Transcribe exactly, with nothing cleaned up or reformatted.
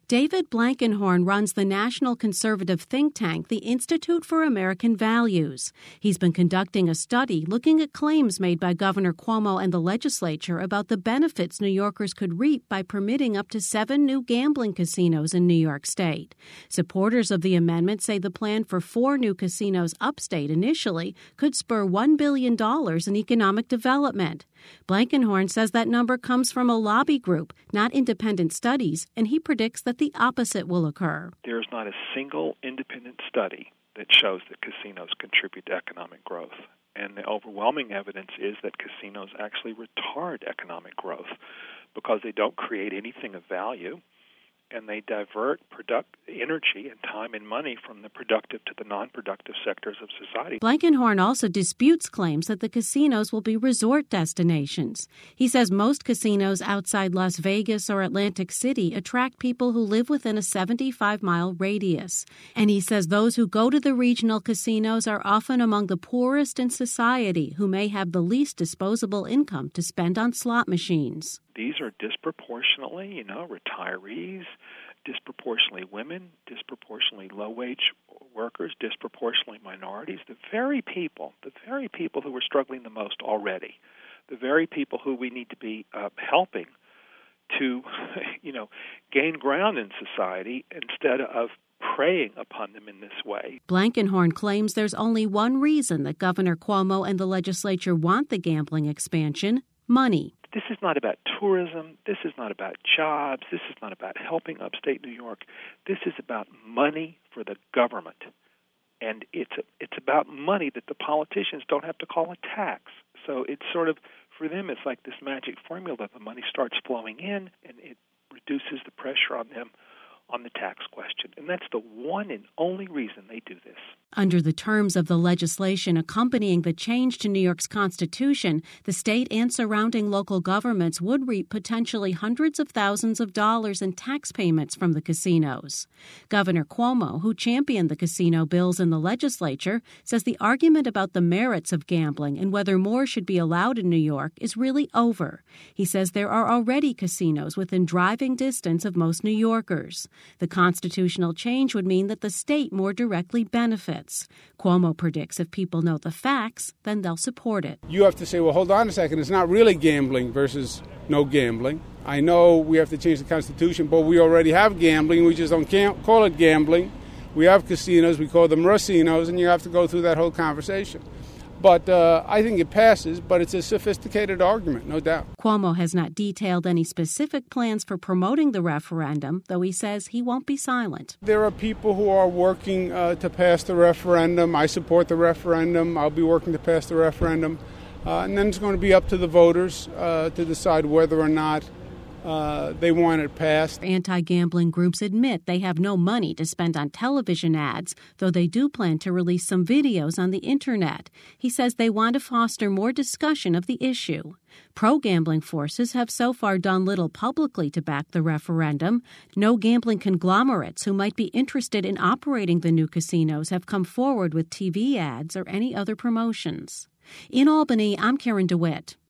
David Blankenhorn runs the national conservative think tank, the Institute for American Values. He's been conducting a study looking at claims made by Governor Cuomo and the legislature about the benefits New Yorkers could reap by permitting up to seven new gambling casinos in New York State. Supporters of the amendment say the plan for four new casinos upstate initially could spur one billion dollars in economic development. Blankenhorn says that number comes from a lobby group, not independent studies, and he predicts that the opposite will occur. There's not a single independent study that shows that casinos contribute to economic growth. And the overwhelming evidence is that casinos actually retard economic growth because they don't create anything of value, and they divert product energy and time and money from the productive to the non-productive sectors of society. Blankenhorn also disputes claims that the casinos will be resort destinations. He says most casinos outside Las Vegas or Atlantic City attract people who live within a seventy-five mile radius. And he says those who go to the regional casinos are often among the poorest in society who may have the least disposable income to spend on slot machines. These are disproportionately, you know, retirees, disproportionately women, disproportionately low-wage workers, disproportionately minorities, the very people, the very people who are struggling the most already, the very people who we need to be uh, helping to, you know, gain ground in society instead of preying upon them in this way. Blankenhorn claims there's only one reason that Governor Cuomo and the legislature want the gambling expansion: money. This is not about tourism. This is not about jobs. This is not about helping upstate New York. This is about money for the government. And it's a, it's about money that the politicians don't have to call a tax. So it's sort of, for them, it's like this magic formula that the money starts flowing in and it reduces the pressure on them on the tax question. And that's the one and only reason they do this. Under the terms of the legislation accompanying the change to New York's Constitution, the state and surrounding local governments would reap potentially hundreds of thousands of dollars in tax payments from the casinos. Governor Cuomo, who championed the casino bills in the legislature, says the argument about the merits of gambling and whether more should be allowed in New York is really over. He says there are already casinos within driving distance of most New Yorkers. The constitutional change would mean that the state more directly benefits. Cuomo predicts if people know the facts, then they'll support it. You have to say, well, hold on a second. It's not really gambling versus no gambling. I know we have to change the Constitution, but we already have gambling. We just don't can't call it gambling. We have casinos. We call them racinos, and you have to go through that whole conversation. But uh, I think it passes, but it's a sophisticated argument, no doubt. Cuomo has not detailed any specific plans for promoting the referendum, though he says he won't be silent. There are people who are working uh, to pass the referendum. I support the referendum. I'll be working to pass the referendum. Uh, and then it's going to be up to the voters uh, to decide whether or not Uh, they want it passed. Anti-gambling groups admit they have no money to spend on television ads, though they do plan to release some videos on the Internet. He says they want to foster more discussion of the issue. Pro-gambling forces have so far done little publicly to back the referendum. No gambling conglomerates who might be interested in operating the new casinos have come forward with T V ads or any other promotions. In Albany, I'm Karen DeWitt.